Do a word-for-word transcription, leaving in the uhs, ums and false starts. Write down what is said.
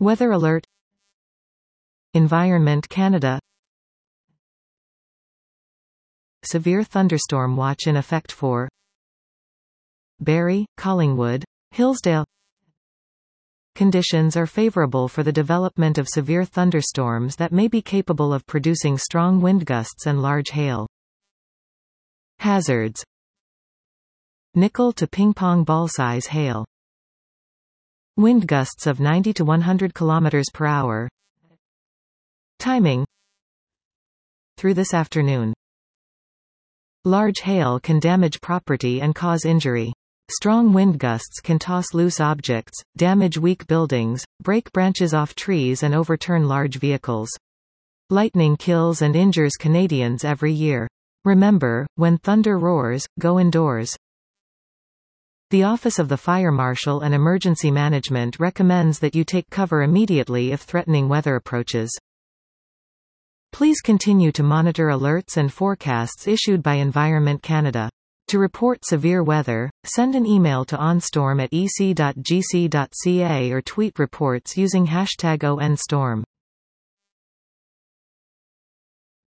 Weather alert. Environment Canada. Severe thunderstorm watch in effect for Barrie, Collingwood, Hillsdale. Conditions are favorable for the development of severe thunderstorms that may be capable of producing strong wind gusts and large hail. Hazards. Nickel to ping-pong ball size hail. Wind gusts of ninety to one hundred kilometers per hour. Timing. Through this afternoon. Large hail can damage property and cause injury. Strong wind gusts can toss loose objects, damage weak buildings, break branches off trees and overturn large vehicles. Lightning kills and injures Canadians every year. Remember, when thunder roars, go indoors. The Office of the Fire Marshal and Emergency Management recommends that you take cover immediately if threatening weather approaches. Please continue to monitor alerts and forecasts issued by Environment Canada. To report severe weather, send an email to onstorm at e c dot g c dot c a or tweet reports using hashtag O N storm.